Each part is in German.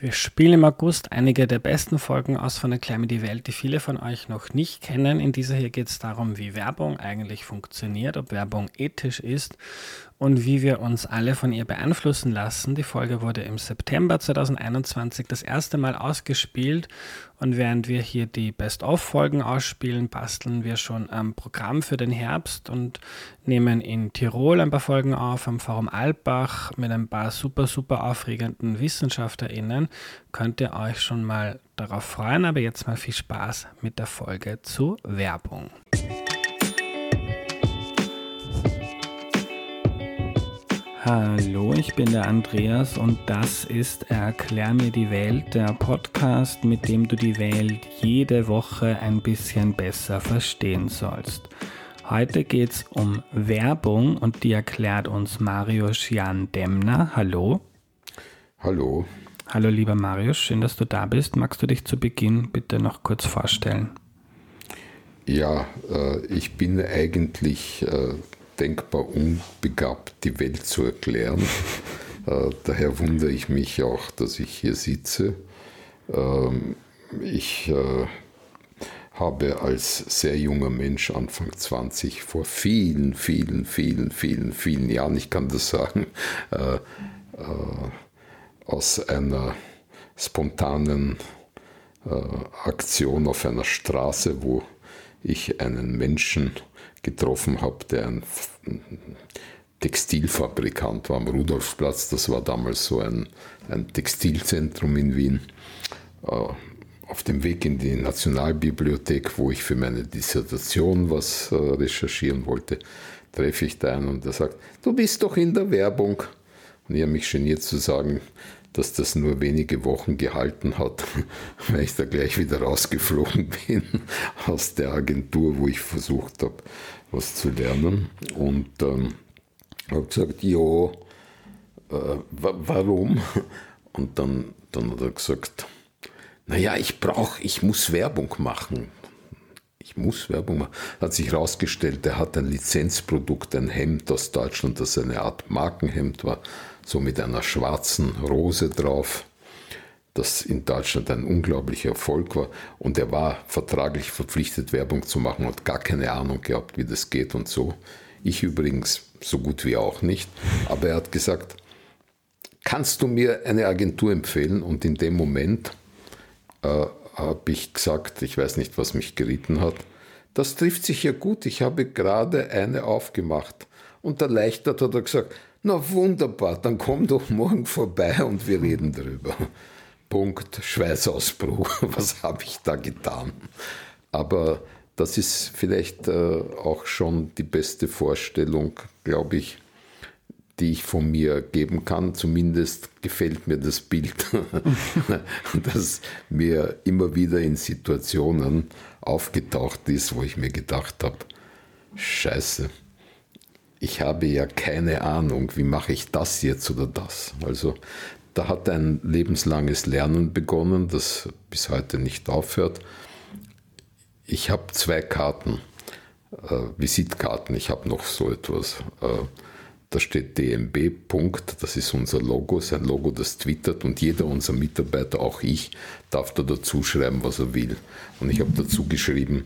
Wir spielen im August einige der besten Folgen aus von Erklär mir die Welt, die viele von euch noch nicht kennen. In dieser hier geht es darum, wie Werbung eigentlich funktioniert, ob Werbung ethisch ist und wie wir uns alle von ihr beeinflussen lassen. Die Folge wurde im September 2021 das erste Mal ausgespielt und während wir hier die Best-of-Folgen ausspielen, basteln wir schon am Programm für den Herbst und nehmen in Tirol ein paar Folgen auf, am Forum Alpbach mit ein paar super aufregenden WissenschaftlerInnen. Könnt ihr euch schon mal darauf freuen, aber jetzt mal viel Spaß mit der Folge zu Werbung. Hallo, ich bin der Andreas und das ist Erklär mir die Welt, der Podcast, mit dem du die Welt jede Woche ein bisschen besser verstehen sollst. Heute geht es um Werbung und die erklärt uns Mariusz Jan Demner. Hallo. Hallo. Hallo lieber Mariusz, schön, dass du da bist. Magst du dich zu Beginn bitte noch kurz vorstellen? Ja, ich bin eigentlich denkbar unbegabt, die Welt zu erklären. Daher wundere ich mich auch, dass ich hier sitze. Ich habe als sehr junger Mensch, Anfang 20, vor vielen Jahren, ich kann das sagen, aus einer spontanen Aktion auf einer Straße, wo ich einen Menschen getroffen habe, der ein Textilfabrikant war am Rudolfplatz. Das war damals so ein Textilzentrum in Wien. Auf dem Weg in die Nationalbibliothek, wo ich für meine Dissertation was recherchieren wollte, treffe ich da einen und der sagt, du bist doch in der Werbung. Und ich habe mich geniert zu sagen, dass das nur wenige Wochen gehalten hat, weil ich da gleich wieder rausgeflogen bin aus der Agentur, wo ich versucht habe, was zu lernen. Und habe gesagt, warum? Und dann hat er gesagt, naja, ich muss Werbung machen. Hat sich herausgestellt, er hat ein Lizenzprodukt, ein Hemd aus Deutschland, das eine Art Markenhemd war, so mit einer schwarzen Rose drauf, das in Deutschland ein unglaublicher Erfolg war. Und er war vertraglich verpflichtet, Werbung zu machen, hat gar keine Ahnung gehabt, wie das geht und so. Ich übrigens so gut wie auch nicht. Aber er hat gesagt, kannst du mir eine Agentur empfehlen? Und in dem Moment habe ich gesagt, ich weiß nicht, was mich geritten hat, das trifft sich ja gut, ich habe gerade eine aufgemacht. Und erleichtert hat er gesagt, na wunderbar, dann komm doch morgen vorbei und wir reden drüber. Punkt, Schweißausbruch, was habe ich da getan? Aber das ist vielleicht auch schon die beste Vorstellung, glaube ich, die ich von mir geben kann. Zumindest gefällt mir das Bild, das mir immer wieder in Situationen aufgetaucht ist, wo ich mir gedacht habe, Scheiße, ich habe ja keine Ahnung, wie mache ich das jetzt oder das. Also da hat ein lebenslanges Lernen begonnen, das bis heute nicht aufhört. Ich habe 2 Karten, Visitkarten, ich habe noch so etwas. Da steht DMB, Punkt, das ist unser Logo, sein Logo, das twittert und jeder unserer Mitarbeiter, auch ich, darf da dazu schreiben, was er will. Und ich habe dazu geschrieben,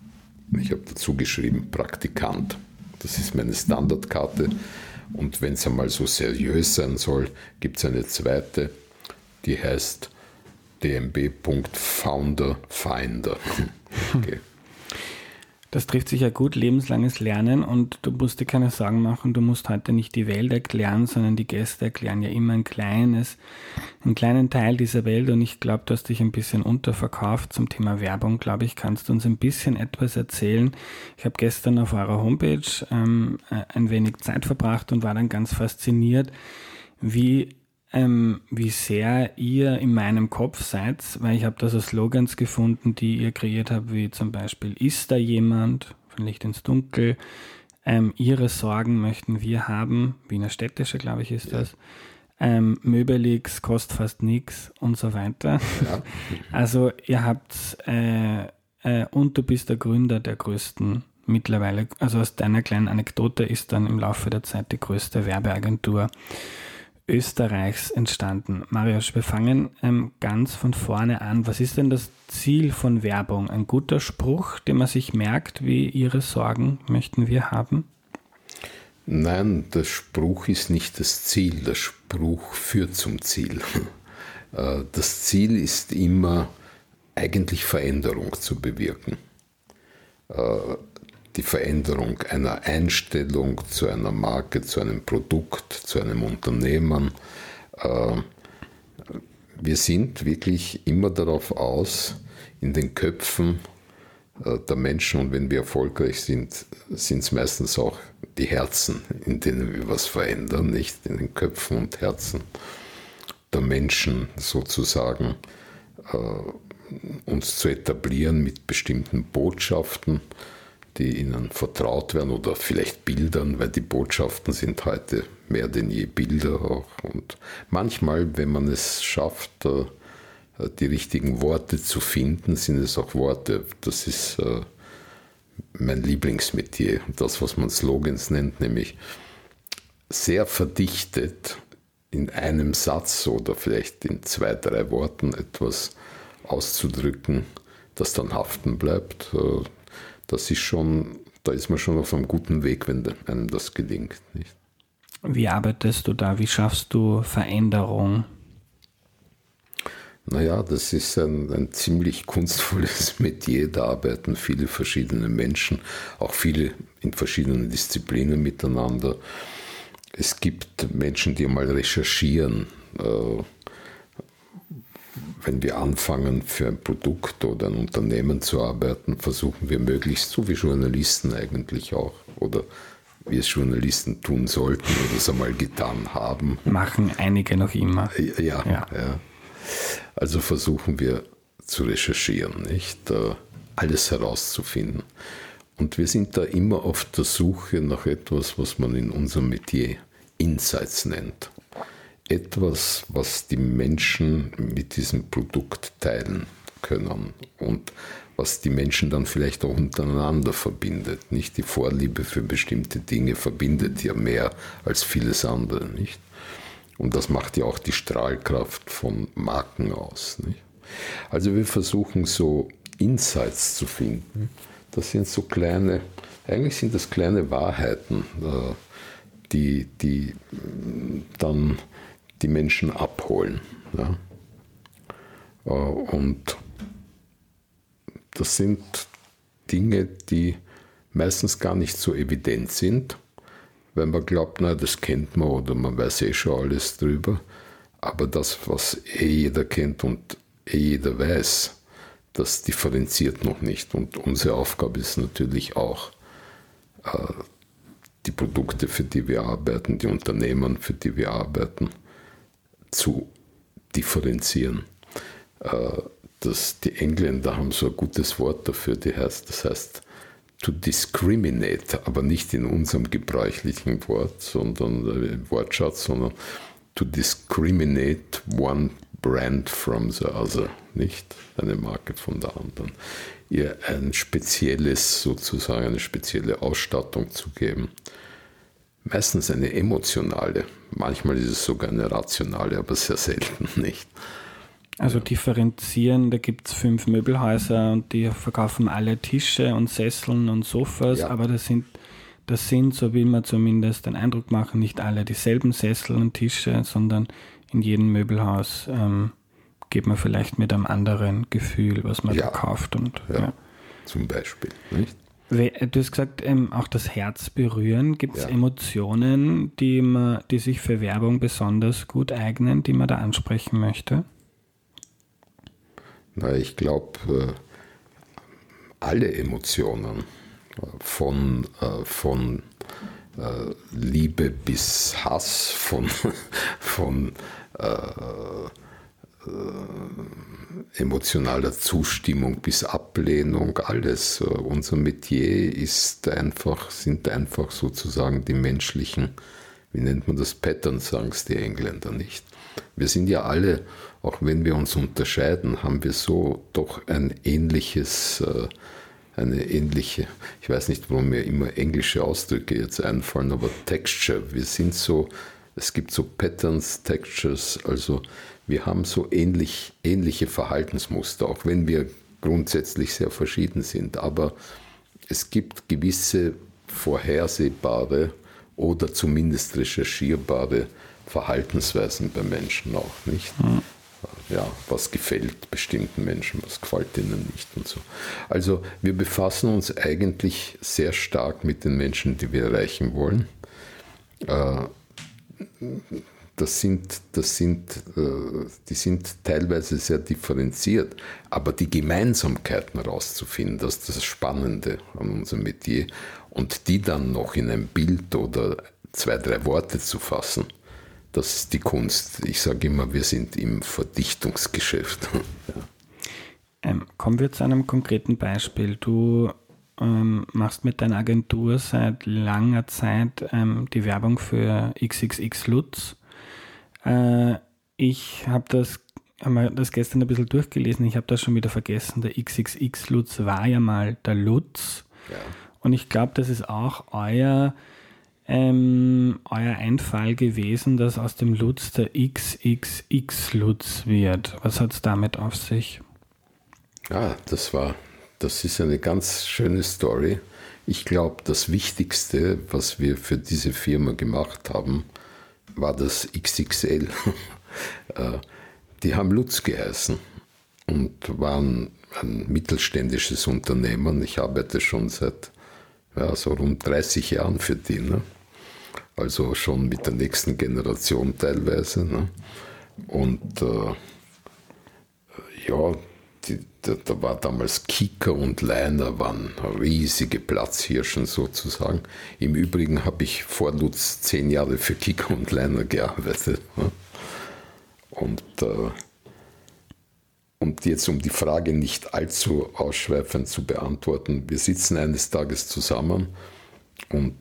Praktikant. Das ist meine Standardkarte. Und wenn es einmal so seriös sein soll, gibt es eine zweite, die heißt dmb.founderfinder. Okay. Das trifft sich ja gut, lebenslanges Lernen, und du musst dir keine Sorgen machen, du musst heute nicht die Welt erklären, sondern die Gäste erklären ja immer einen kleinen Teil dieser Welt, und ich glaube, du hast dich ein bisschen unterverkauft zum Thema Werbung, glaube ich, kannst du uns ein bisschen etwas erzählen. Ich habe gestern auf eurer Homepage ein wenig Zeit verbracht und war dann ganz fasziniert, wie sehr ihr in meinem Kopf seid, weil ich habe da so Slogans gefunden, die ihr kreiert habt, wie zum Beispiel, ist da jemand, von Licht ins Dunkel, ihre Sorgen möchten wir haben, Wiener Städtische, glaube ich, ist das, Möbelix, kostet fast nichts und so weiter. Ja. Also ihr habt, und du bist der Gründer der größten mittlerweile, also aus deiner kleinen Anekdote ist dann im Laufe der Zeit die größte Werbeagentur Österreichs entstanden. Mariusz, wir fangen ganz von vorne an. Was ist denn das Ziel von Werbung? Ein guter Spruch, den man sich merkt, wie Ihre Sorgen möchten wir haben? Nein, der Spruch ist nicht das Ziel. Der Spruch führt zum Ziel. Das Ziel ist immer, eigentlich Veränderung zu bewirken. Die Veränderung einer Einstellung zu einer Marke, zu einem Produkt, zu einem Unternehmen. Wir sind wirklich immer darauf aus, in den Köpfen der Menschen, und wenn wir erfolgreich sind, sind es meistens auch die Herzen, in denen wir was verändern, nicht in den Köpfen und Herzen der Menschen sozusagen, uns zu etablieren mit bestimmten Botschaften, die ihnen vertraut werden, oder vielleicht Bildern, weil die Botschaften sind heute mehr denn je Bilder auch. Und manchmal, wenn man es schafft, die richtigen Worte zu finden, sind es auch Worte. Das ist mein Lieblingsmetier, das, was man Slogans nennt, nämlich sehr verdichtet in einem Satz oder vielleicht in 2, 3 Worten etwas auszudrücken, das dann haften bleibt. Das ist schon, da ist man schon auf einem guten Weg, wenn einem das gelingt. Nicht? Wie arbeitest du da? Wie schaffst du Veränderung? Naja, das ist ein ziemlich kunstvolles Metier. Da arbeiten viele verschiedene Menschen, auch viele in verschiedenen Disziplinen miteinander. Es gibt Menschen, die mal recherchieren. Wenn wir anfangen, für ein Produkt oder ein Unternehmen zu arbeiten, versuchen wir möglichst, so wie Journalisten eigentlich auch, oder wie es Journalisten tun sollten oder es einmal getan haben. Machen einige noch immer. Ja. Also versuchen wir zu recherchieren, nicht? Alles herauszufinden. Und wir sind da immer auf der Suche nach etwas, was man in unserem Metier Insights nennt. Etwas, was die Menschen mit diesem Produkt teilen können und was die Menschen dann vielleicht auch untereinander verbindet. Nicht? Die Vorliebe für bestimmte Dinge verbindet ja mehr als vieles andere, nicht? Und das macht ja auch die Strahlkraft von Marken aus, nicht? Also wir versuchen so Insights zu finden. Das sind so kleine, eigentlich sind das kleine Wahrheiten, die dann die Menschen abholen. Ja? Und das sind Dinge, die meistens gar nicht so evident sind, weil man glaubt, na, das kennt man oder man weiß schon alles drüber. Aber das, was jeder kennt und jeder weiß, das differenziert noch nicht. Und unsere Aufgabe ist natürlich auch, die Produkte, für die wir arbeiten, die Unternehmen, für die wir arbeiten, zu differenzieren. Die Engländer haben so ein gutes Wort dafür, das heißt to discriminate, aber nicht in unserem gebräuchlichen Wortschatz, sondern to discriminate one brand from the other, nicht eine Marke von der anderen. Ihr ein spezielles, sozusagen eine spezielle Ausstattung zu geben. Meistens eine emotionale, manchmal ist es sogar eine rationale, aber sehr selten nicht. Also differenzieren, da gibt es 5 Möbelhäuser und die verkaufen alle Tische und Sesseln und Sofas, ja. Aber das sind, so will man zumindest den Eindruck machen, nicht alle dieselben Sessel und Tische, sondern in jedem Möbelhaus geht man vielleicht mit einem anderen Gefühl, was man da kauft. Zum Beispiel, nicht? Du hast gesagt, auch das Herz berühren. Gibt es Emotionen, die sich für Werbung besonders gut eignen, die man da ansprechen möchte? Na, ich glaube, alle Emotionen, von Liebe bis Hass, von emotionaler Zustimmung bis Ablehnung, alles. Unser Metier sind einfach sozusagen die menschlichen, wie nennt man das, Patterns, sagen es die Engländer nicht. Wir sind ja alle, auch wenn wir uns unterscheiden, haben wir so doch eine ähnliche, ich weiß nicht, warum mir immer englische Ausdrücke jetzt einfallen, aber Texture, wir sind so Es gibt so Patterns, Textures, also wir haben so ähnliche Verhaltensmuster, auch wenn wir grundsätzlich sehr verschieden sind. Aber es gibt gewisse vorhersehbare oder zumindest recherchierbare Verhaltensweisen bei Menschen auch, nicht? Ja, was gefällt bestimmten Menschen, was gefällt ihnen nicht und so. Also wir befassen uns eigentlich sehr stark mit den Menschen, die wir erreichen wollen. Die sind teilweise sehr differenziert, aber die Gemeinsamkeiten herauszufinden, das ist das Spannende an unserem Metier, und die dann noch in ein Bild oder 2, 3 Worte zu fassen, das ist die Kunst. Ich sage immer, wir sind im Verdichtungsgeschäft. Ja. Kommen wir zu einem konkreten Beispiel. Du machst mit deiner Agentur seit langer Zeit die Werbung für XXX Lutz. Ich habe das gestern ein bisschen durchgelesen, ich habe das schon wieder vergessen. Der XXX Lutz war ja mal der Lutz. Ja. Und ich glaube, das ist auch euer Einfall gewesen, dass aus dem Lutz der XXX Lutz wird. Was hat es damit auf sich? Ja, das ist eine ganz schöne Story. Ich glaube, das Wichtigste, was wir für diese Firma gemacht haben, war das XXL. Die haben Lutz geheißen und waren ein mittelständisches Unternehmen. Ich arbeite schon seit so rund 30 Jahren für die. Ne? Also schon mit der nächsten Generation teilweise. Ne? Und da war damals Kicker und Liner, waren riesige Platzhirschen sozusagen. Im Übrigen habe ich vor Lutz 10 Jahre für Kicker und Liner gearbeitet. Ne? Und jetzt, um die Frage nicht allzu ausschweifend zu beantworten, wir sitzen eines Tages zusammen und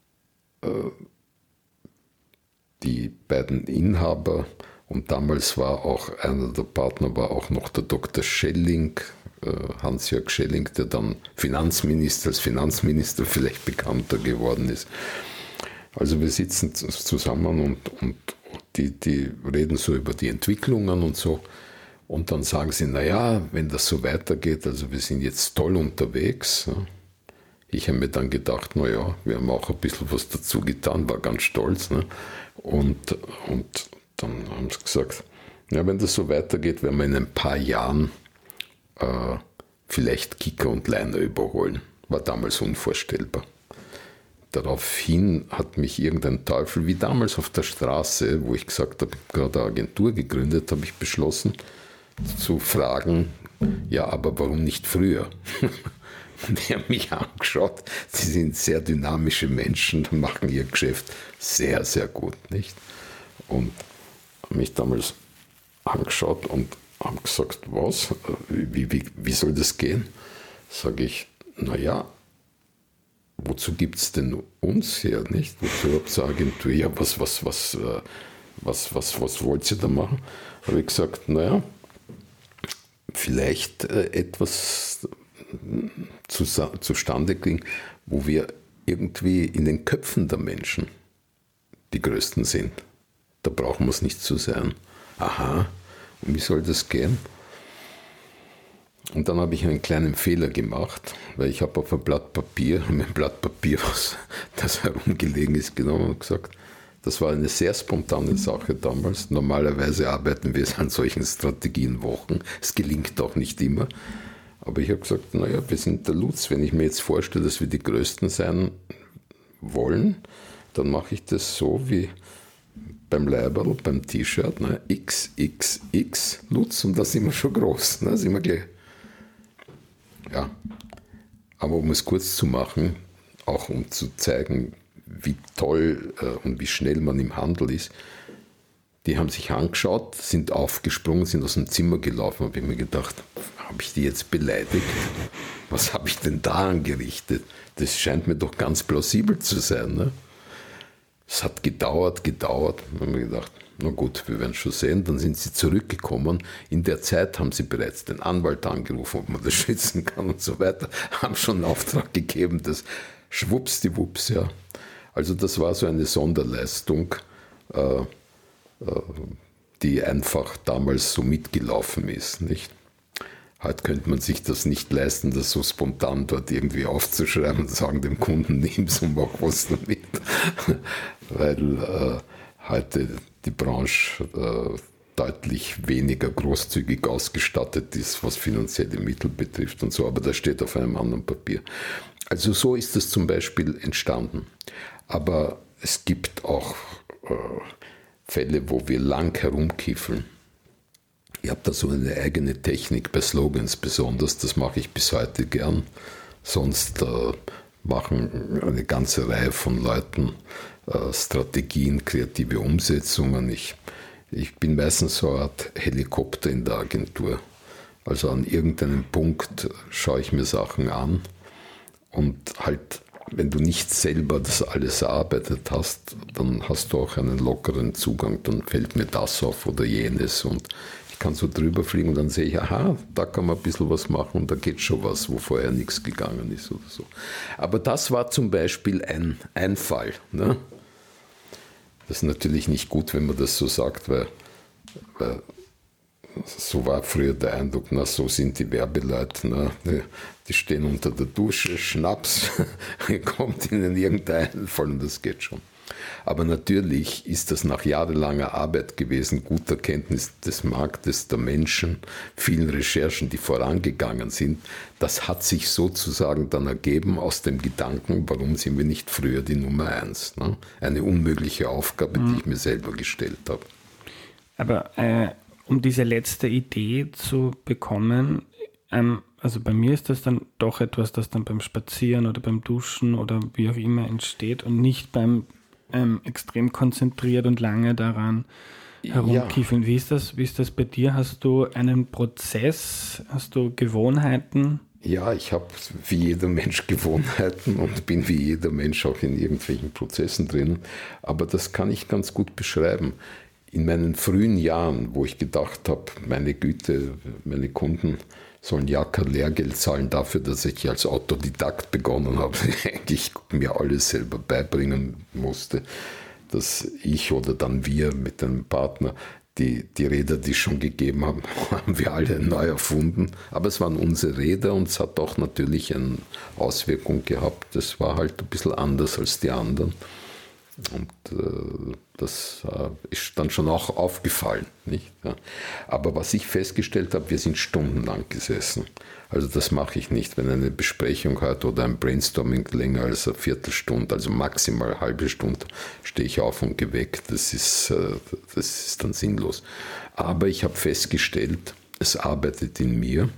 die beiden Inhaber, und damals war auch einer der Partner, war auch noch der Dr. Schelling, Hans-Jörg Schelling, der dann als Finanzminister vielleicht bekannter geworden ist. Also wir sitzen zusammen und die reden so über die Entwicklungen und so. Und dann sagen sie, naja, wenn das so weitergeht, also wir sind jetzt toll unterwegs. Ich habe mir dann gedacht, naja, wir haben auch ein bisschen was dazu getan, war ganz stolz. Ne? Und dann haben sie gesagt, ja, wenn das so weitergeht, werden wir in ein paar Jahren vielleicht Kicker und Liner überholen. War damals unvorstellbar. Daraufhin hat mich irgendein Teufel, wie damals auf der Straße, wo ich gesagt habe, ich habe gerade eine Agentur gegründet, habe ich beschlossen zu fragen, ja, aber warum nicht früher? Die haben mich angeschaut, sie sind sehr dynamische Menschen, machen ihr Geschäft sehr, sehr gut, nicht? Und haben mich damals angeschaut und haben gesagt, was? Wie soll das gehen? Sage ich, naja, wozu gibt es denn uns hier, nicht? Wozu habt ihr eine Agentur? Ja, was wollt ihr da machen? Habe ich gesagt, naja, vielleicht etwas zustande kriegen, wo wir irgendwie in den Köpfen der Menschen die Größten sind. Da brauchen wir es nicht zu sein. Aha, und wie soll das gehen? Und dann habe ich einen kleinen Fehler gemacht, weil ich habe auf ein Blatt Papier, das herumgelegen ist, genommen und gesagt, das war eine sehr spontane Sache damals. Normalerweise arbeiten wir an solchen Strategien Wochen. Es gelingt auch nicht immer. Aber ich habe gesagt, naja, wir sind der Lutz. Wenn ich mir jetzt vorstelle, dass wir die Größten sein wollen, dann mache ich das so wie beim Leiberl, beim T-Shirt, ne? XXX Lutz, und da sind wir schon groß, ne? Sind wir gleich. Ja, aber um es kurz zu machen, auch um zu zeigen, wie toll und wie schnell man im Handel ist, die haben sich angeschaut, sind aufgesprungen, sind aus dem Zimmer gelaufen, habe ich mir gedacht, habe ich die jetzt beleidigt? Was habe ich denn da angerichtet? Das scheint mir doch ganz plausibel zu sein. Ne? Es hat gedauert. Dann haben wir gedacht, na gut, wir werden schon sehen. Dann sind sie zurückgekommen. In der Zeit haben sie bereits den Anwalt angerufen, ob man das schützen kann und so weiter. Haben schon einen Auftrag gegeben, das schwuppsdiwupps, ja. Also das war so eine Sonderleistung. die einfach damals so mitgelaufen ist, nicht? Heute könnte man sich das nicht leisten, das so spontan dort irgendwie aufzuschreiben und sagen dem Kunden, nimm's und mach was damit. Weil heute die Branche deutlich weniger großzügig ausgestattet ist, was finanzielle Mittel betrifft und so, aber das steht auf einem anderen Papier. Also so ist es zum Beispiel entstanden. Aber es gibt auch Fälle, wo wir lang herumkiffeln. Ich habe da so eine eigene Technik bei Slogans besonders, das mache ich bis heute gern. Sonst machen eine ganze Reihe von Leuten Strategien, kreative Umsetzungen. Ich bin meistens so eine Art Helikopter in der Agentur. Also an irgendeinem Punkt schaue ich mir Sachen an und halt, wenn du nicht selber das alles erarbeitet hast, dann hast du auch einen lockeren Zugang, dann fällt mir das auf oder jenes und ich kann so drüber fliegen und dann sehe ich, aha, da kann man ein bisschen was machen und da geht schon was, wo vorher nichts gegangen ist oder so. Aber das war zum Beispiel ein Fall. Ne? Das ist natürlich nicht gut, wenn man das so sagt, weil so war früher der Eindruck, na, so sind die Werbeleute, na, die stehen unter der Dusche, Schnaps, kommt ihnen irgendein Einfall und das geht schon. Aber natürlich ist das nach jahrelanger Arbeit gewesen, guter Kenntnis des Marktes, der Menschen, vielen Recherchen, die vorangegangen sind. Das hat sich sozusagen dann ergeben aus dem Gedanken, warum sind wir nicht früher die Nummer 1? Ne? Eine unmögliche Aufgabe, die ich mir selber gestellt habe. Aber um diese letzte Idee zu bekommen, also bei mir ist das dann doch etwas, das dann beim Spazieren oder beim Duschen oder wie auch immer entsteht und nicht beim extrem konzentriert und lange daran herumkiefeln. Ja. Wie ist das bei dir? Hast du einen Prozess? Hast du Gewohnheiten? Ja, ich habe wie jeder Mensch Gewohnheiten und bin wie jeder Mensch auch in irgendwelchen Prozessen drin. Aber das kann ich ganz gut beschreiben. In meinen frühen Jahren, wo ich gedacht habe, meine Güte, meine Kunden sollen ja kein Lehrgeld zahlen dafür, dass ich als Autodidakt begonnen habe, eigentlich mir alles selber beibringen musste, dass ich oder dann wir mit einem Partner die Räder, die es schon gegeben haben, haben wir alle neu erfunden. Aber es waren unsere Räder und es hat auch natürlich eine Auswirkung gehabt. Das war halt ein bisschen anders als die anderen. Und das ist dann schon auch aufgefallen. Nicht? Ja. Aber was ich festgestellt habe, wir sind stundenlang gesessen. Also das mache ich nicht, wenn eine Besprechung hat oder ein Brainstorming länger als eine Viertelstunde, also maximal eine halbe Stunde, stehe ich auf und gehe weg. Das ist dann sinnlos. Aber ich habe festgestellt, es arbeitet in mir.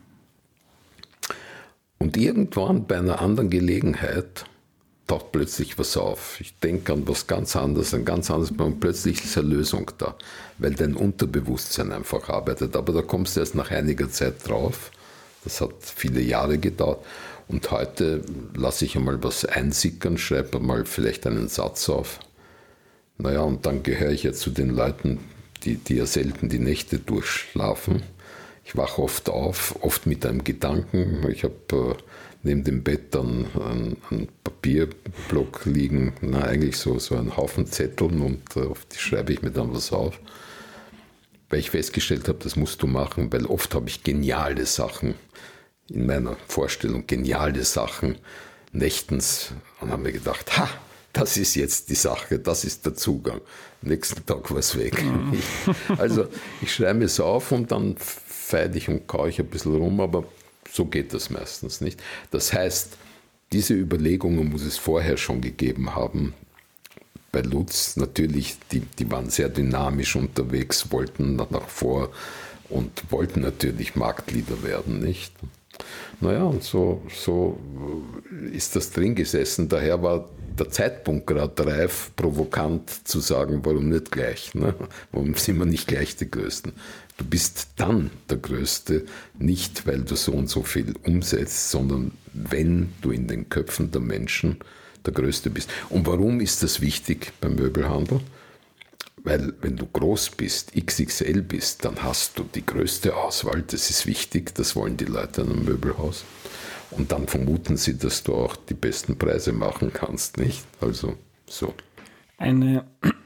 Und irgendwann bei einer anderen Gelegenheit taucht plötzlich was auf. Ich denke an was ganz anderes, und plötzlich ist eine Lösung da, weil dein Unterbewusstsein einfach arbeitet. Aber da kommst du erst nach einiger Zeit drauf. Das hat viele Jahre gedauert. Und heute lasse ich einmal was einsickern, schreibe mal vielleicht einen Satz auf. Naja, und dann gehöre ich ja zu den Leuten, die ja selten die Nächte durchschlafen. Ich wache oft auf, oft mit einem Gedanken. Ich habe neben dem Bett dann einen Papierblock liegen, eigentlich so einen Haufen Zetteln und auf die schreibe ich mir dann was auf. Weil ich festgestellt habe, das musst du machen, weil oft habe ich geniale Sachen in meiner Vorstellung, geniale Sachen nächtens und habe mir gedacht, das ist jetzt die Sache, das ist der Zugang. Am nächsten Tag war es weg. Also ich schreibe es auf und dann feide ich und kaue ich ein bisschen rum, aber so geht das meistens nicht. Das heißt, diese Überlegungen muss es vorher schon gegeben haben. Bei Lutz natürlich, die waren sehr dynamisch unterwegs, wollten nach vor und wollten natürlich Marktleader werden, nicht? Naja, und so ist das drin gesessen. Daher war der Zeitpunkt gerade reif, provokant zu sagen, warum nicht gleich? Ne? Warum sind wir nicht gleich die Größten? Du bist dann der Größte, nicht weil du so und so viel umsetzt, sondern wenn du in den Köpfen der Menschen der Größte bist. Und warum ist das wichtig beim Möbelhandel? Weil wenn du groß bist, XXL bist, dann hast du die größte Auswahl. Das ist wichtig, das wollen die Leute in einem Möbelhaus. Und dann vermuten sie, dass du auch die besten Preise machen kannst, nicht? Also so. Eine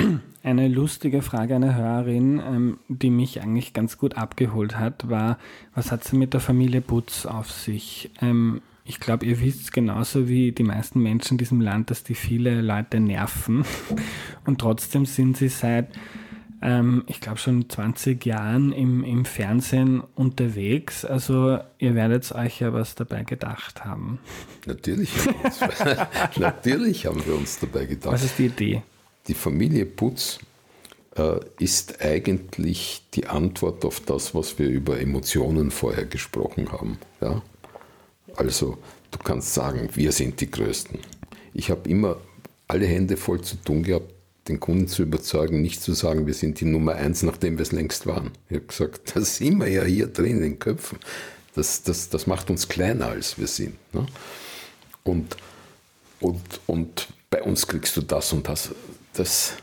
Eine lustige Frage einer Hörerin, die mich eigentlich ganz gut abgeholt hat, war, was hat es mit der Familie Butz auf sich? Ich glaube, ihr wisst genauso wie die meisten Menschen in diesem Land, dass die viele Leute nerven. Und trotzdem sind sie seit, ich glaube, schon 20 Jahren im Fernsehen unterwegs. Also ihr werdet euch ja was dabei gedacht haben. Natürlich haben wir uns dabei gedacht. Was ist die Idee? Die Familie Butz ist eigentlich die Antwort auf das, was wir über Emotionen vorher gesprochen haben. Ja? Also du kannst sagen, wir sind die Größten. Ich habe immer alle Hände voll zu tun gehabt, den Kunden zu überzeugen, nicht zu sagen, wir sind die Nummer 1, nachdem wir es längst waren. Ich habe gesagt, das sind wir ja hier drin in den Köpfen. Das macht uns kleiner, als wir sind. Ne? Und bei uns kriegst du das und das.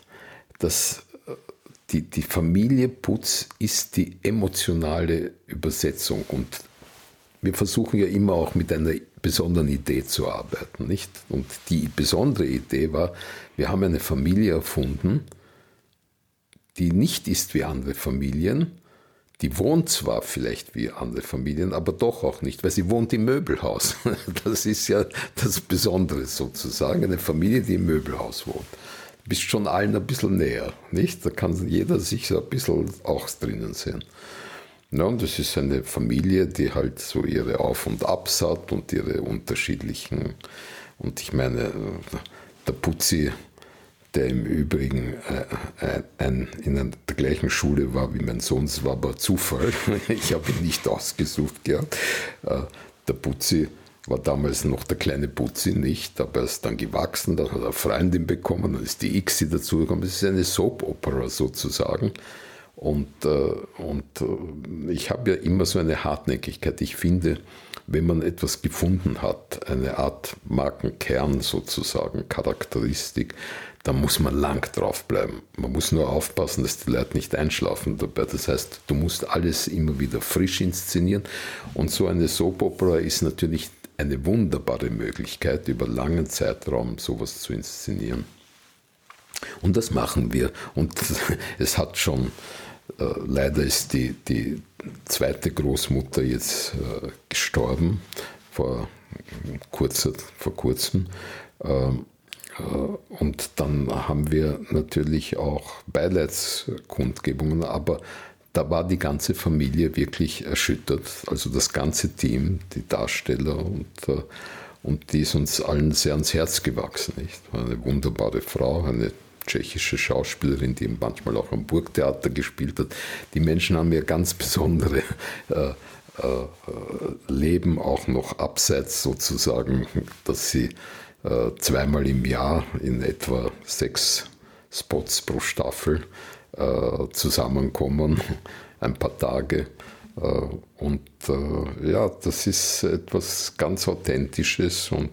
Die Familie Butz ist die emotionale Übersetzung und wir versuchen ja immer auch mit einer besonderen Idee zu arbeiten, nicht? Und die besondere Idee war, wir haben eine Familie erfunden, die nicht ist wie andere Familien, die wohnt zwar vielleicht wie andere Familien, aber doch auch nicht, weil sie wohnt im Möbelhaus. Das ist ja das Besondere sozusagen, eine Familie, die im Möbelhaus wohnt. Bist schon allen ein bisschen näher, nicht? Da kann jeder sich so ein bisschen auch drinnen sehen. Ja, und das ist eine Familie, die halt so ihre Auf- und Abs hat und ihre unterschiedlichen, und ich meine, der Putzi, der im Übrigen in der gleichen Schule war wie mein Sohn, das war aber Zufall, ich habe ihn nicht ausgesucht gehabt, der Putzi war damals noch der kleine Putzi nicht, aber er ist dann gewachsen, dann hat er eine Freundin bekommen, dann ist die Ixi dazugekommen. Das ist eine Soap-Opera sozusagen. Und ich habe ja immer so eine Hartnäckigkeit. Ich finde, wenn man etwas gefunden hat, eine Art Markenkern sozusagen, Charakteristik, dann muss man lang drauf bleiben. Man muss nur aufpassen, dass die Leute nicht einschlafen dabei. Das heißt, du musst alles immer wieder frisch inszenieren. Und so eine Soap-Opera ist natürlich eine wunderbare Möglichkeit, über langen Zeitraum sowas zu inszenieren. Und das machen wir. Und es hat schon, leider ist die zweite Großmutter jetzt gestorben, vor kurzem. Und dann haben wir natürlich auch Beileidskundgebungen, aber da war die ganze Familie wirklich erschüttert, also das ganze Team, die Darsteller, und die ist uns allen sehr ans Herz gewachsen. Nicht? Eine wunderbare Frau, eine tschechische Schauspielerin, die manchmal auch am Burgtheater gespielt hat. Die Menschen haben ja ganz besondere Leben auch noch abseits sozusagen, dass sie zweimal im Jahr in etwa 6 Spots pro Staffel zusammenkommen, ein paar Tage. Ja, das ist etwas ganz Authentisches und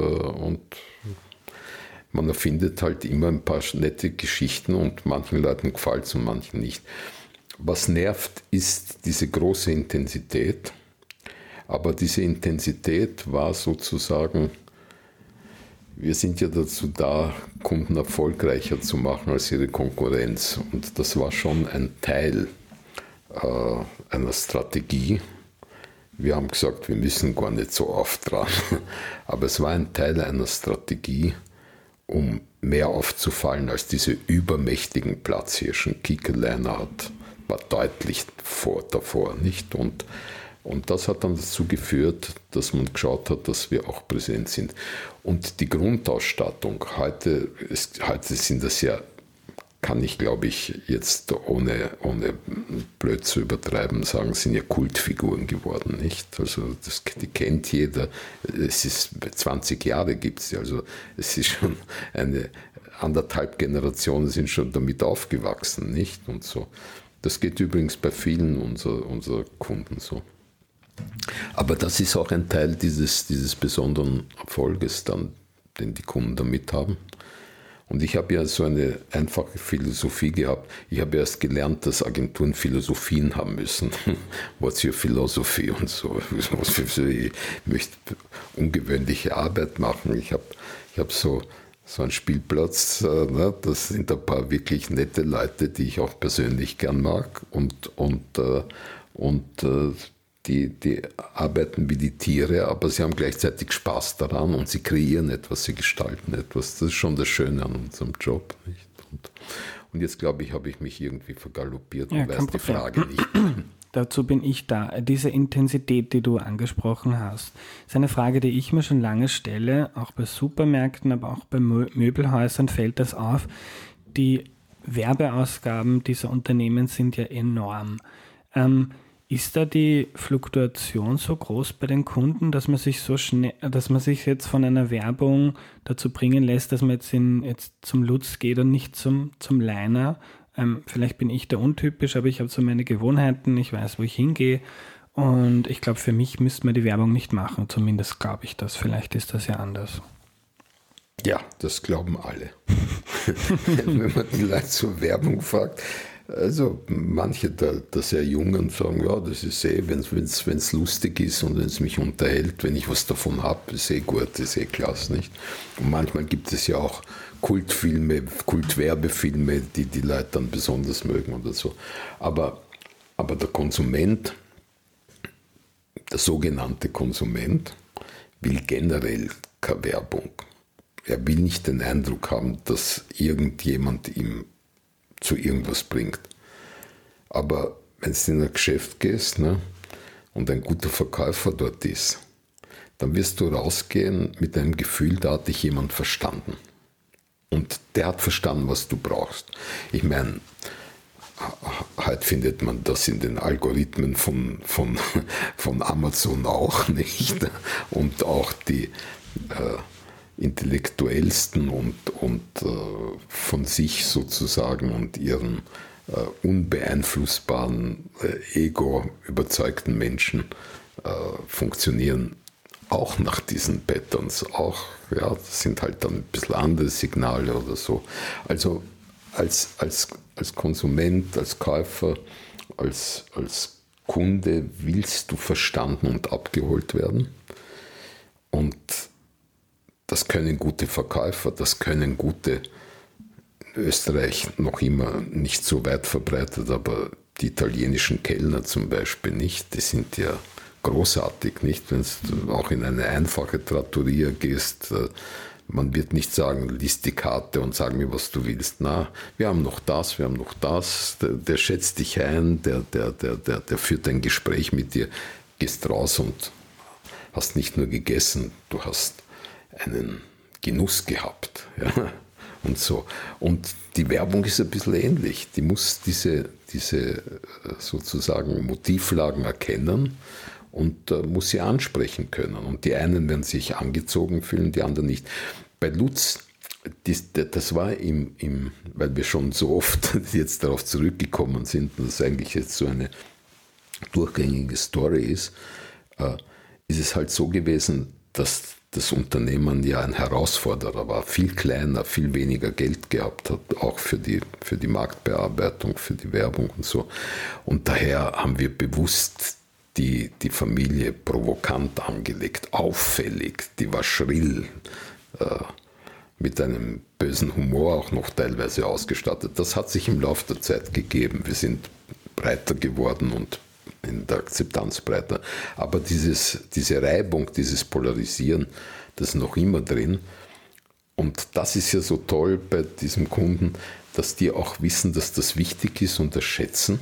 man erfindet halt immer ein paar nette Geschichten und manchen Leuten gefällt es und manchen nicht. Was nervt, ist diese große Intensität, aber diese Intensität war sozusagen, wir sind ja dazu da, Kunden erfolgreicher zu machen als ihre Konkurrenz. Und das war schon ein Teil einer Strategie. Wir haben gesagt, wir müssen gar nicht so oft dran. Aber es war ein Teil einer Strategie, um mehr aufzufallen als diese übermächtigen Platzhirschen. Kike Leinart war deutlich davor, nicht? Und das hat dann dazu geführt, dass man geschaut hat, dass wir auch präsent sind. Und die Grundausstattung, heute sind das ja, kann ich glaube ich jetzt ohne blöd zu übertreiben sagen, sind ja Kultfiguren geworden, nicht? Also die kennt jeder, es ist 20 Jahre gibt es, also es ist schon eine 1,5 Generationen sind schon damit aufgewachsen, nicht? Und so. Das geht übrigens bei vielen unserer Kunden so. Aber das ist auch ein Teil dieses besonderen Erfolges, dann, den die Kunden damit haben. Und ich habe ja so eine einfache Philosophie gehabt. Ich habe erst gelernt, dass Agenturen Philosophien haben müssen. What's your philosophy und so. Ich möchte ungewöhnliche Arbeit machen. Ich hab so so ein Spielplatz, ne? Das sind ein paar wirklich nette Leute, die ich auch persönlich gern mag die arbeiten wie die Tiere, aber sie haben gleichzeitig Spaß daran und sie kreieren etwas, sie gestalten etwas. Das ist schon das Schöne an unserem Job. Nicht? Und jetzt glaube ich, habe ich mich irgendwie vergaloppiert und weiß die Frage nicht. Dazu bin ich da. Diese Intensität, die du angesprochen hast, ist eine Frage, die ich mir schon lange stelle, auch bei Supermärkten, aber auch bei Möbelhäusern fällt das auf. Die Werbeausgaben dieser Unternehmen sind ja enorm. Ist da die Fluktuation so groß bei den Kunden, dass man sich so schnell, dass man sich jetzt von einer Werbung dazu bringen lässt, dass man jetzt zum Lutz geht und nicht zum Liner? Vielleicht bin ich da untypisch, aber ich habe so meine Gewohnheiten, ich weiß, wo ich hingehe und ich glaube, für mich müsste man die Werbung nicht machen, zumindest glaube ich das. Vielleicht ist das ja anders. Ja, das glauben alle. Wenn man die Leute zur Werbung fragt, also manche der sehr Jungen sagen, ja, das ist wenn es lustig ist und wenn es mich unterhält, wenn ich was davon habe, ist gut, ist klasse, nicht? Und manchmal gibt es ja auch Kultfilme, Kultwerbefilme, die Leute dann besonders mögen oder so. Aber der Konsument, der sogenannte Konsument, will generell keine Werbung. Er will nicht den Eindruck haben, dass irgendjemand ihm zu irgendwas bringt. Aber wenn du in ein Geschäft gehst, ne, und ein guter Verkäufer dort ist, dann wirst du rausgehen mit einem Gefühl, da hat dich jemand verstanden. Und der hat verstanden, was du brauchst. Ich meine, heute findet man das in den Algorithmen von Amazon auch nicht. Und auch die intellektuellsten und von sich sozusagen und ihren unbeeinflussbaren Ego überzeugten Menschen funktionieren auch nach diesen Patterns. Auch, ja, das sind halt dann ein bisschen andere Signale oder so. Also als Konsument, als Käufer, als Kunde willst du verstanden und abgeholt werden. Und das können gute Verkäufer, das können gute, in Österreich noch immer nicht so weit verbreitet, aber die italienischen Kellner zum Beispiel nicht, die sind ja großartig, nicht? Wenn du auch in eine einfache Trattoria gehst, man wird nicht sagen, lies die Karte und sag mir, was du willst. Na, wir haben noch das, der schätzt dich ein, der führt ein Gespräch mit dir, gehst raus und hast nicht nur gegessen, du hast einen Genuss gehabt, ja, und so. Und die Werbung ist ein bisschen ähnlich. Die muss diese sozusagen Motivlagen erkennen und muss sie ansprechen können. Und die einen werden sich angezogen fühlen, die anderen nicht. Bei Lutz, das war weil wir schon so oft jetzt darauf zurückgekommen sind, dass es eigentlich jetzt so eine durchgängige Story ist es halt so gewesen, dass das Unternehmen ja ein Herausforderer war, viel kleiner, viel weniger Geld gehabt hat, auch für die Marktbearbeitung, für die Werbung und so. Und daher haben wir bewusst die Familie provokant angelegt, auffällig, die war schrill, mit einem bösen Humor auch noch teilweise ausgestattet. Das hat sich im Laufe der Zeit gegeben. Wir sind breiter geworden und in der Akzeptanz breiter. Aber diese Reibung, dieses Polarisieren, das ist noch immer drin. Und das ist ja so toll bei diesem Kunden, dass die auch wissen, dass das wichtig ist und das schätzen.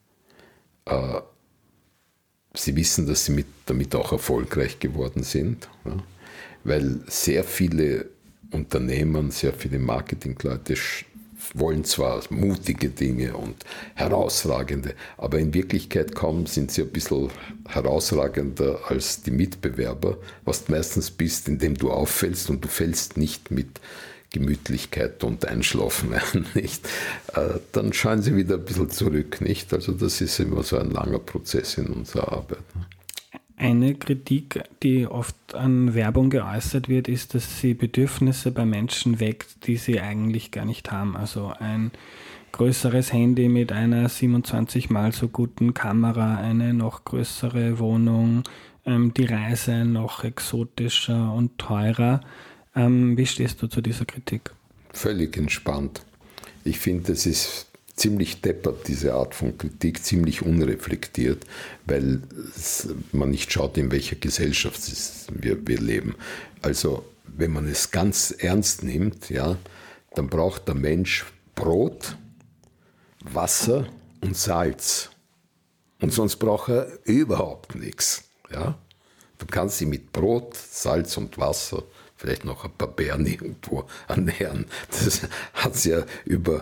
Sie wissen, dass sie damit auch erfolgreich geworden sind. Ja? Weil sehr viele Unternehmen, sehr viele Marketingleute wollen zwar mutige Dinge und herausragende, aber in Wirklichkeit kaum sind sie ein bisschen herausragender als die Mitbewerber, was du meistens bist, indem du auffällst und du fällst nicht mit Gemütlichkeit und Einschlafen ein, nicht? Dann schauen sie wieder ein bisschen zurück, nicht? Also das ist immer so ein langer Prozess in unserer Arbeit. Eine Kritik, die oft an Werbung geäußert wird, ist, dass sie Bedürfnisse bei Menschen weckt, die sie eigentlich gar nicht haben. Also ein größeres Handy mit einer 27 mal so guten Kamera, eine noch größere Wohnung, die Reise noch exotischer und teurer. Wie stehst du zu dieser Kritik? Völlig entspannt. Ich finde, es ist ziemlich deppert, diese Art von Kritik, ziemlich unreflektiert, weil man nicht schaut, in welcher Gesellschaft wir leben. Also wenn man es ganz ernst nimmt, ja, dann braucht der Mensch Brot, Wasser und Salz. Und sonst braucht er überhaupt nichts. Ja? Du kannst sie mit Brot, Salz und Wasser, vielleicht noch ein paar Beeren irgendwo ernähren. Das hat es ja über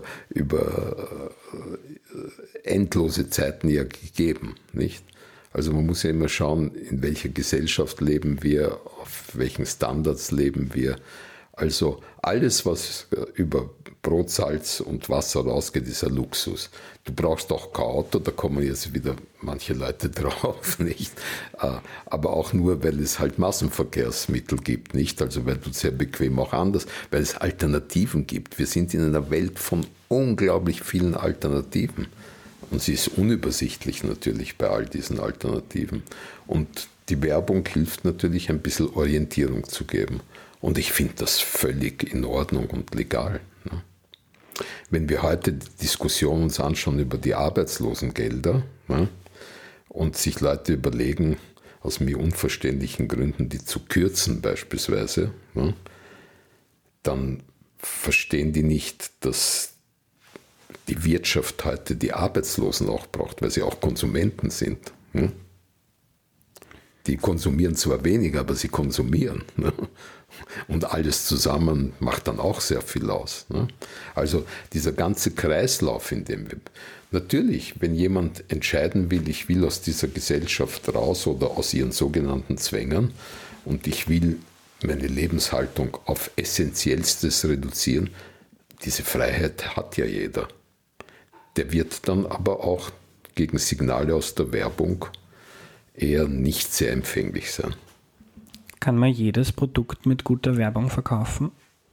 endlose Zeiten ja gegeben, nicht? Also man muss ja immer schauen, in welcher Gesellschaft leben wir, auf welchen Standards leben wir. Also alles, was über Brot, Salz und Wasser rausgeht, ist ein Luxus. Du brauchst auch kein Auto, da kommen jetzt wieder manche Leute drauf, nicht? Aber auch nur, weil es halt Massenverkehrsmittel gibt, nicht? Also weil du sehr bequem auch anders, weil es Alternativen gibt. Wir sind in einer Welt von unglaublich vielen Alternativen. Und sie ist unübersichtlich natürlich bei all diesen Alternativen. Und die Werbung hilft natürlich, ein bisschen Orientierung zu geben. Und ich finde das völlig in Ordnung und legal. Ne? Wenn wir heute die Diskussion uns anschauen über die Arbeitslosengelder, ne, und sich Leute überlegen, aus mir unverständlichen Gründen, die zu kürzen beispielsweise, ne, dann verstehen die nicht, dass die Wirtschaft heute die Arbeitslosen auch braucht, weil sie auch Konsumenten sind. Ne? Die konsumieren zwar weniger, aber sie konsumieren. Ne? Und alles zusammen macht dann auch sehr viel aus. Ne? Also dieser ganze Kreislauf, in dem wir... Natürlich, wenn jemand entscheiden will, ich will aus dieser Gesellschaft raus oder aus ihren sogenannten Zwängen und ich will meine Lebenshaltung auf Essentiellstes reduzieren, diese Freiheit hat ja jeder. Der wird dann aber auch gegen Signale aus der Werbung eher nicht sehr empfänglich sein. Kann man jedes Produkt mit guter Werbung verkaufen?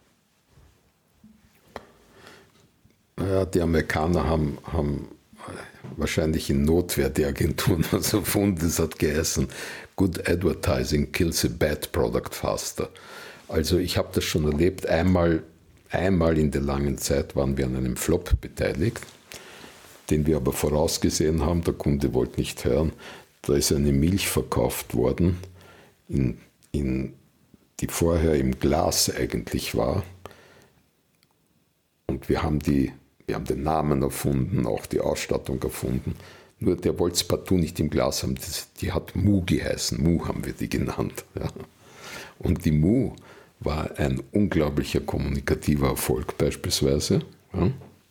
Ja, die Amerikaner haben wahrscheinlich in Notwehr die Agenturen erfunden. Das hat geheißen, good advertising kills a bad product faster. Also ich habe das schon erlebt. Einmal in der langen Zeit waren wir an einem Flop beteiligt, den wir aber vorausgesehen haben. Der Kunde wollte nicht hören. Da ist eine Milch verkauft worden, die vorher im Glas eigentlich war. Und wir haben den Namen erfunden, auch die Ausstattung erfunden. Nur der wollte es partout nicht im Glas haben. Die hat Mu geheißen. Mu haben wir die genannt. Ja. Und die Mu war ein unglaublicher kommunikativer Erfolg beispielsweise. Ja.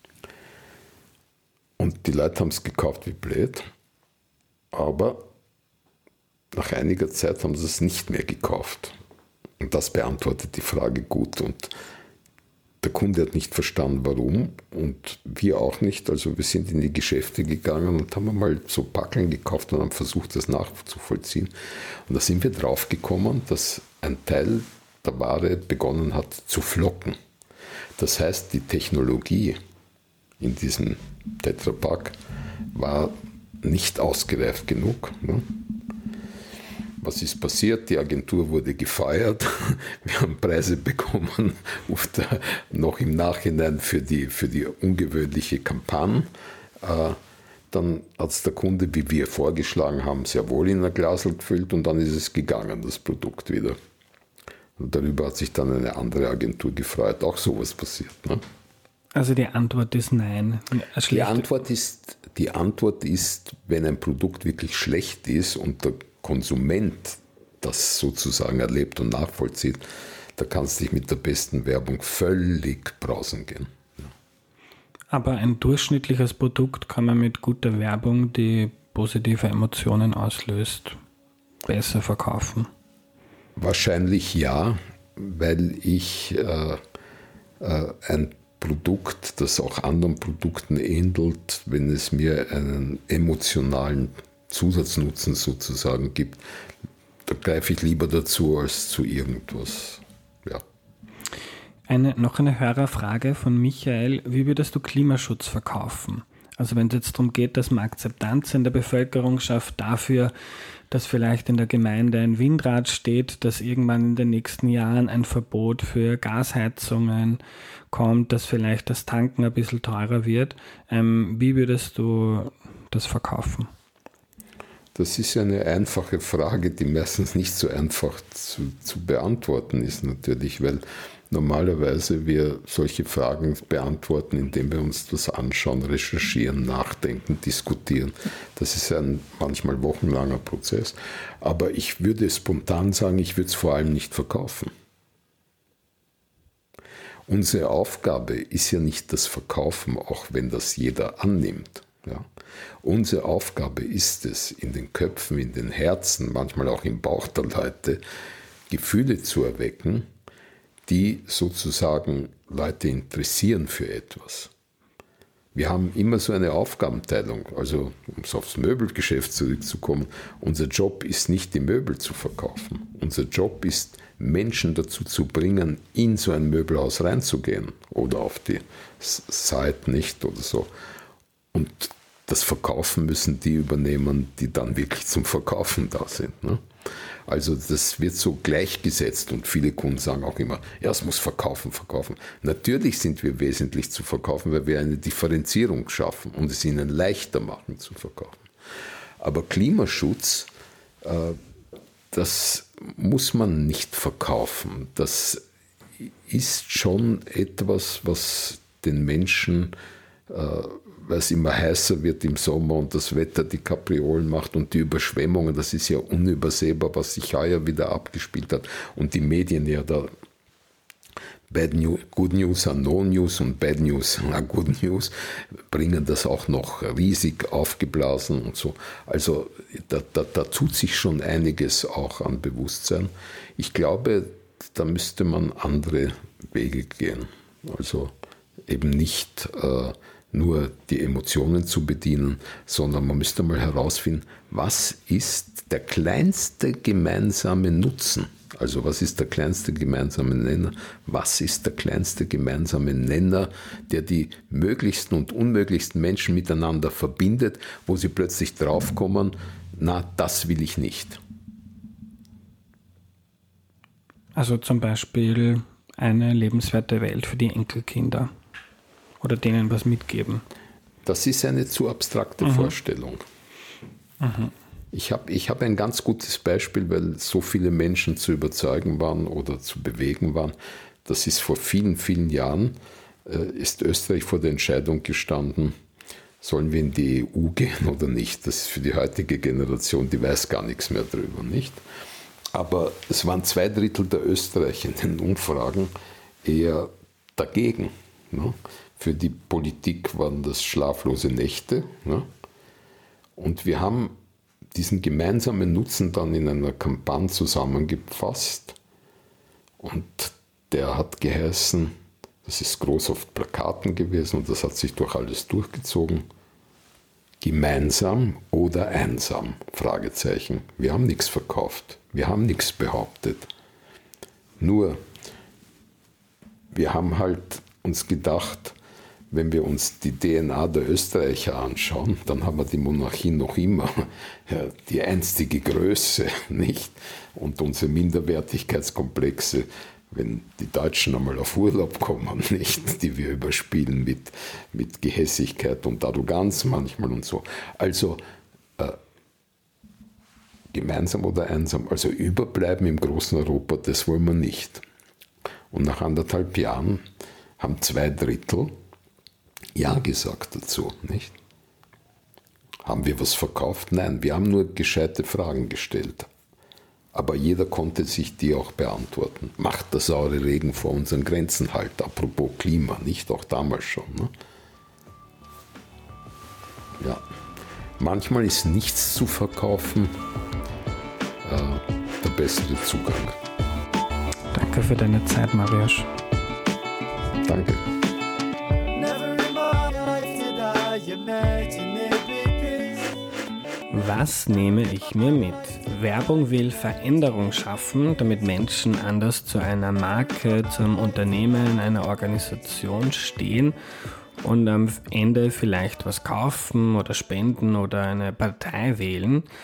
Und die Leute haben es gekauft wie blöd. Aber nach einiger Zeit haben sie es nicht mehr gekauft. Und das beantwortet die Frage gut. Und der Kunde hat nicht verstanden, warum. Und wir auch nicht. Also wir sind in die Geschäfte gegangen und haben mal so Packeln gekauft und haben versucht, das nachzuvollziehen. Und da sind wir drauf gekommen, dass ein Teil der Ware begonnen hat zu flocken. Das heißt, die Technologie in diesem Tetrapack war nicht ausgereift genug. Ne? Was ist passiert? Die Agentur wurde gefeuert. Wir haben Preise bekommen, noch im Nachhinein für die ungewöhnliche Kampagne. Dann hat es der Kunde, wie wir vorgeschlagen haben, sehr wohl in ein Glasl gefüllt und dann ist es gegangen, das Produkt wieder. Und darüber hat sich dann eine andere Agentur gefreut. Auch sowas passiert. Ne? Also die Antwort ist nein. Die Antwort ist, wenn ein Produkt wirklich schlecht ist und der Konsument das sozusagen erlebt und nachvollzieht, da kannst du dich mit der besten Werbung völlig brausen gehen. Ja. Aber ein durchschnittliches Produkt kann man mit guter Werbung, die positive Emotionen auslöst, besser verkaufen? Wahrscheinlich ja, weil ich ein Produkt, das auch anderen Produkten ähnelt, wenn es mir einen emotionalen Zusatznutzen sozusagen gibt, da greife ich lieber dazu als zu irgendwas. Ja. Noch eine Hörerfrage von Michael. Wie würdest du Klimaschutz verkaufen? Also wenn es jetzt darum geht, dass man Akzeptanz in der Bevölkerung schafft dafür, dass vielleicht in der Gemeinde ein Windrad steht, dass irgendwann in den nächsten Jahren ein Verbot für Gasheizungen kommt, dass vielleicht das Tanken ein bisschen teurer wird. Wie würdest du das verkaufen? Das ist ja eine einfache Frage, die meistens nicht so einfach zu beantworten ist natürlich, weil normalerweise wir solche Fragen beantworten, indem wir uns das anschauen, recherchieren, nachdenken, diskutieren. Das ist ein manchmal wochenlanger Prozess. Aber ich würde spontan sagen, ich würde es vor allem nicht verkaufen. Unsere Aufgabe ist ja nicht das Verkaufen, auch wenn das jeder annimmt. Ja. Unsere Aufgabe ist es, in den Köpfen, in den Herzen, manchmal auch im Bauch der Leute, Gefühle zu erwecken, die sozusagen Leute interessieren für etwas. Wir haben immer so eine Aufgabenteilung, also um es aufs Möbelgeschäft zurückzukommen, unser Job ist nicht, die Möbel zu verkaufen. Unser Job ist, Menschen dazu zu bringen, in so ein Möbelhaus reinzugehen oder auf die Seite nicht oder so. Und das Verkaufen müssen die übernehmen, die dann wirklich zum Verkaufen da sind. Ne? Also das wird so gleichgesetzt und viele Kunden sagen auch immer, ja, es muss verkaufen. Natürlich sind wir wesentlich zu verkaufen, weil wir eine Differenzierung schaffen und es ihnen leichter machen zu verkaufen. Aber Klimaschutz, das muss man nicht verkaufen. Das ist schon etwas, was den Menschen, weil es immer heißer wird im Sommer und das Wetter die Kapriolen macht und die Überschwemmungen, das ist ja unübersehbar, was sich heuer wieder abgespielt hat und die Medien ja da Good News are No News und Bad News are Good News bringen das auch noch riesig aufgeblasen und so. Also da tut sich schon einiges auch an Bewusstsein. Ich glaube, da müsste man andere Wege gehen. Also eben nicht nur die Emotionen zu bedienen, sondern man müsste mal herausfinden, was ist der kleinste gemeinsame Nutzen? Also was ist der kleinste gemeinsame Nenner? Was ist der kleinste gemeinsame Nenner, der die möglichsten und unmöglichsten Menschen miteinander verbindet, wo sie plötzlich draufkommen, na, das will ich nicht. Also zum Beispiel eine lebenswerte Welt für die Enkelkinder. Oder denen was mitgeben. Das ist eine zu abstrakte Vorstellung. Ich hab ein ganz gutes Beispiel, weil so viele Menschen zu überzeugen waren oder zu bewegen waren. Das ist vor vielen, vielen Jahren, ist Österreich vor der Entscheidung gestanden, sollen wir in die EU gehen oder nicht. Das ist für die heutige Generation, die weiß gar nichts mehr drüber, nicht? Aber es waren 2/3 der Österreicher in den Umfragen eher dagegen. Ne? Für die Politik waren das schlaflose Nächte. Ne? Und wir haben diesen gemeinsamen Nutzen dann in einer Kampagne zusammengefasst. Und der hat geheißen, das ist groß auf Plakaten gewesen und das hat sich durch alles durchgezogen, gemeinsam oder einsam? Fragezeichen. Wir haben nichts verkauft, wir haben nichts behauptet. Nur, wir haben halt uns gedacht, wenn wir uns die DNA der Österreicher anschauen, dann haben wir die Monarchie noch immer die einstige Größe, nicht? Und unsere Minderwertigkeitskomplexe, wenn die Deutschen einmal auf Urlaub kommen, nicht? Die wir überspielen mit Gehässigkeit und Arroganz manchmal und so. Also gemeinsam oder einsam, also überbleiben im großen Europa, das wollen wir nicht. Und nach 1,5 Jahren haben 2/3 Ja gesagt dazu, nicht? Haben wir was verkauft? Nein, wir haben nur gescheite Fragen gestellt. Aber jeder konnte sich die auch beantworten. Macht der saure Regen vor unseren Grenzen halt, apropos Klima, nicht? Auch damals schon. Ne? Ja, manchmal ist nichts zu verkaufen der bessere Zugang. Danke für deine Zeit, Mariusz. Danke. Was nehme ich mir mit? Werbung will Veränderung schaffen, damit Menschen anders zu einer Marke, zum Unternehmen, einer Organisation stehen und am Ende vielleicht was kaufen oder spenden oder eine Partei wählen.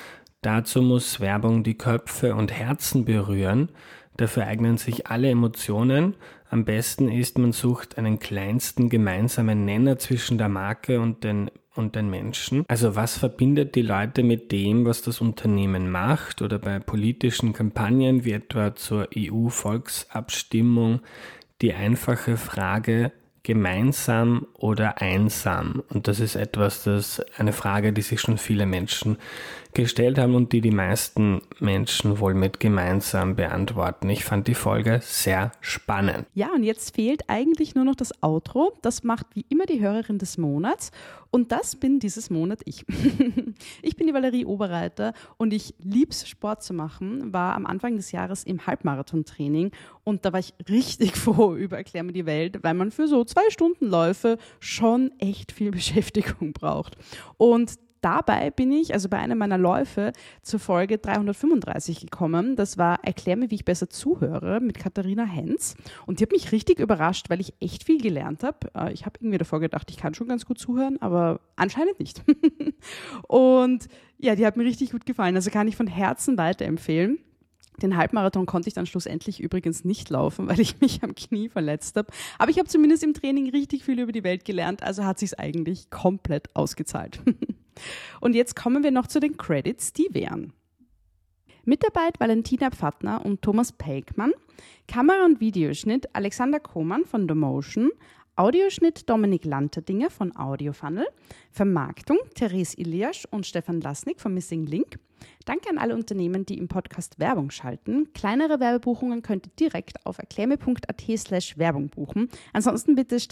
Dazu muss Werbung die Köpfe und Herzen berühren. Dafür eignen sich alle Emotionen. Am besten ist, man sucht einen kleinsten gemeinsamen Nenner zwischen der Marke und den Menschen. Also was verbindet die Leute mit dem, was das Unternehmen macht, oder bei politischen Kampagnen wie etwa zur EU-Volksabstimmung die einfache Frage: gemeinsam oder einsam? Und das ist eine Frage, die sich schon viele Menschen gestellt haben und die meisten Menschen wohl mit gemeinsam beantworten. Ich fand die Folge sehr spannend. Ja, und jetzt fehlt eigentlich nur noch das Outro. Das macht wie immer die Hörerin des Monats. Und das bin dieses Monat ich. Ich bin die Valerie Oberreiter und ich lieb's, Sport zu machen. War am Anfang des Jahres im Halbmarathon-Training und da war ich richtig froh über Erklär mir die Welt, weil man für so 2 Stunden Läufe schon echt viel Beschäftigung braucht. Und dabei bin ich, also bei einem meiner Läufe, zur Folge 335 gekommen. Das war Erklär mir, wie ich besser zuhöre, mit Katharina Henz. Und die hat mich richtig überrascht, weil ich echt viel gelernt habe. Ich habe irgendwie davor gedacht, ich kann schon ganz gut zuhören, aber anscheinend nicht. Und ja, die hat mir richtig gut gefallen. Also kann ich von Herzen weiterempfehlen. Den Halbmarathon konnte ich dann schlussendlich übrigens nicht laufen, weil ich mich am Knie verletzt habe. Aber ich habe zumindest im Training richtig viel über die Welt gelernt, also hat sich's eigentlich komplett ausgezahlt. Und jetzt kommen wir noch zu den Credits, die wären: Mitarbeit Valentina Pfattner und Thomas Pelkmann, Kamera- und Videoschnitt Alexander Kohmann von The Motion, Audioschnitt Dominik Lanterdinger von Audiofunnel, Vermarktung Therese Iliasch und Stefan Lasnik von Missing Link. Danke an alle Unternehmen, die im Podcast Werbung schalten. Kleinere Werbebuchungen könnt ihr direkt auf erklärme.at/Werbung buchen. Ansonsten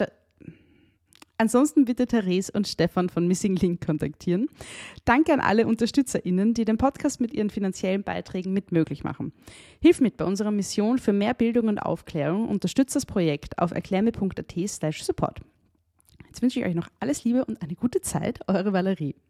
bitte Therese und Stefan von Missing Link kontaktieren. Danke an alle UnterstützerInnen, die den Podcast mit ihren finanziellen Beiträgen mit möglich machen. Hilf mit bei unserer Mission für mehr Bildung und Aufklärung. Unterstützt das Projekt auf erklärme.at/support. Jetzt wünsche ich euch noch alles Liebe und eine gute Zeit. Eure Valerie.